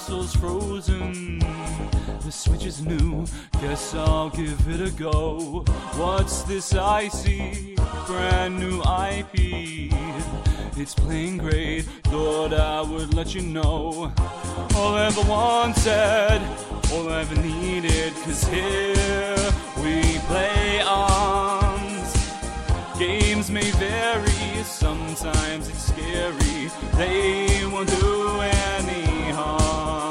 console's frozen. The Switch is new, guess I'll give it a go. What's this I see? Brand new IP. It's playing great, thought I would let you know. All I ever wanted, all I ever needed, 'cause here we play arms. Games may vary, sometimes it's scary. They won't do any harm.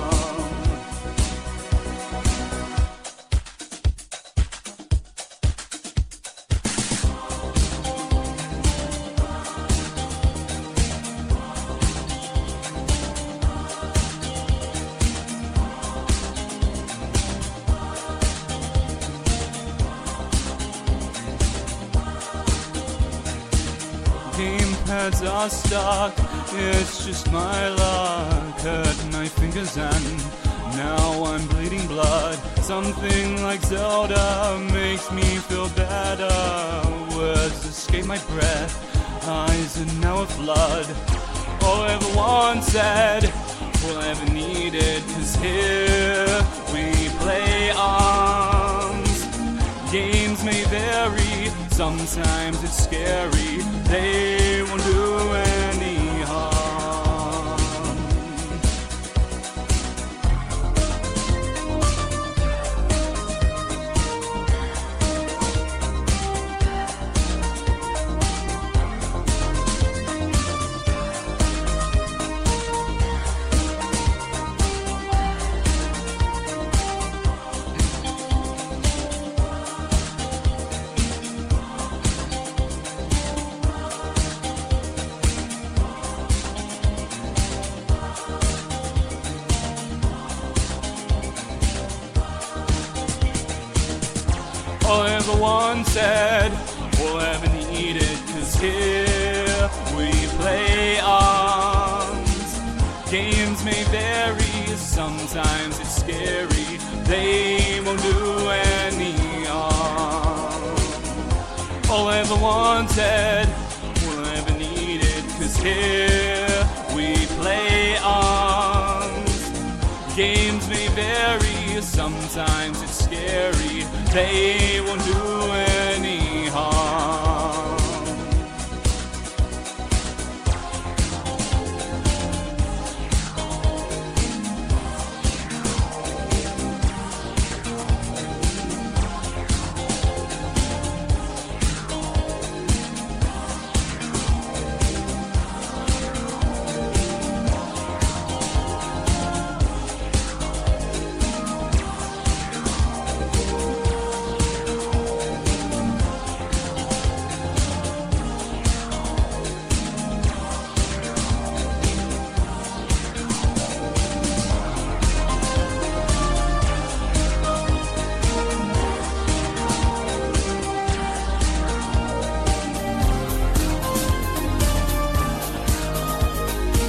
Gamepads are stuck, it's just my luck. Hurt my fingers and now I'm bleeding blood. Something like Zelda makes me feel better. Words escape my breath, eyes are now a flood. All I ever wanted, all I ever needed, 'cause here we play arms. Games may vary, sometimes it's scary. They won't do any harm. All I ever wanted, all I ever needed, 'cause here we play arms. Games may vary, sometimes it's scary. They won't do any harm. All I ever wanted, all I ever needed, 'cause here we play arms. Games may vary, sometimes it's scary. They won't do any harm.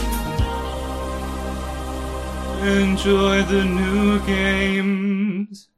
Enjoy the new games.